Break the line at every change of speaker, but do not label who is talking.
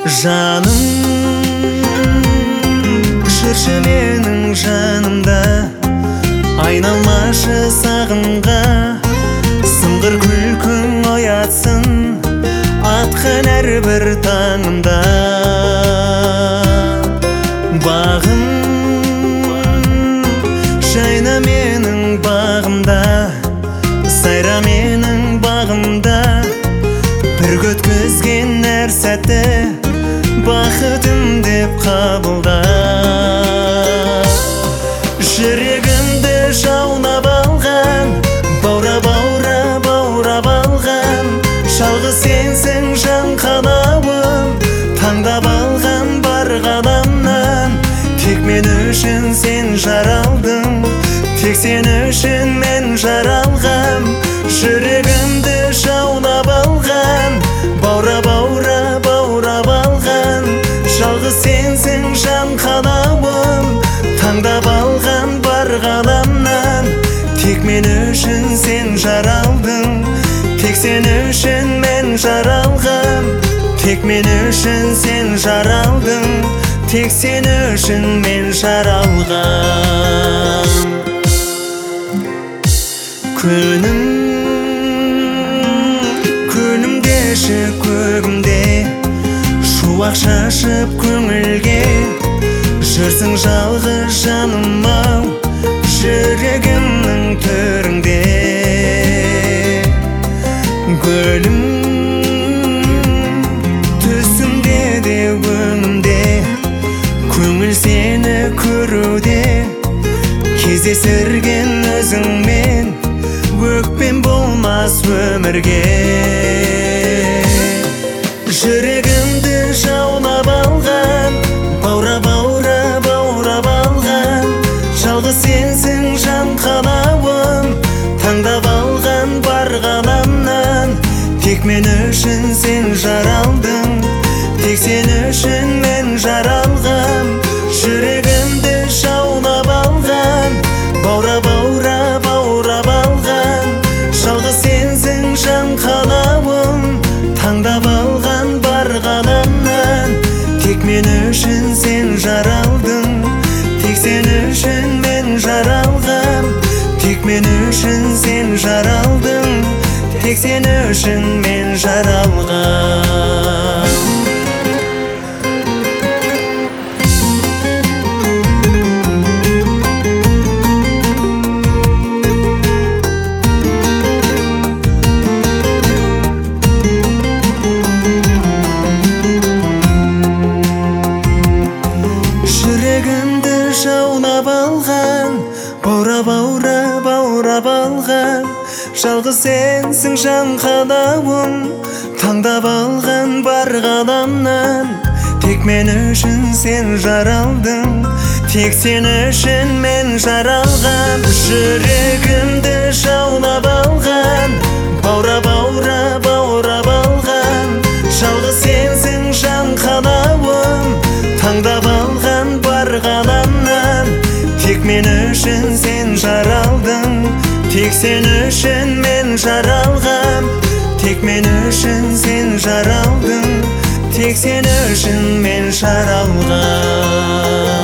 Жаным жүрші менің жанымда, айналмашы сағымға. Сыңғыр күлкің оятсын атқан әрбір таңымда. Бағым жайна менің бағымда, сайра менің бағымда. Бір өткізген әр сәтті бақытым деп қабылда. Жүрегімді жаунап алған, баурап алған, жалғыз сенсің жан қалауым. Таңдап алған бар ғаламнан, тек мен үшін сен жаралдың, тек сен үшін мен жаралғам. Жүрегімді жаунап алған, баурап алған, жалғыз сенсің жан қалауым. Таңдап алған бар ғаламнан, тек мен үшін сен жаралдың, тек сен үшін мен жаралғам. Тек мен үшін сен жаралдың, тек сен үшін мен жаралғам. Күнімдеші көгімде, шуақ шашып көңілге. Жүрсің жалғыз жаным-ау, жүрегімнің төріңде. Гүлім түсімде де өңімде, көңіл сені көруде. Кездесірген өзіңмен, өкпем болмас өмірге. Жүрегімді жаулап алған, баурап алған, жалғыз сенсің жан қалауым. Таңдап алған бар ғаламнан, тек мен үшін сен жаралдың, тек сен үшін мен жаралғам. Жүрегімді жаулап алған, баурап алған, жалғыз сенсің жан қалауым. Таңдап алған бар ғаламнан, тек мен үшін сен жаралдың, тек сен үшін мен жаралғам. Тек мен үшін сен жаралдың, тек сен үшін мен жаралғам. Жүрегімді жаулап алған, баурап алған, жалғыз сенсің жан қалауым. Таңдап алған бар ғаламнан, тек мен үшін сен жаралдың, тек сен үшін мен жаралғам. Жүрегімді жаулап алған, баурап алған, жалғыз сенсің жан қалауым. Таңдап алған бар ғаламнан, тек мен үшін сен жаралдың, тек сен үшін мен жаралғам. Тек мен үшін сен жаралдың, тек сен үшін мен жаралғам.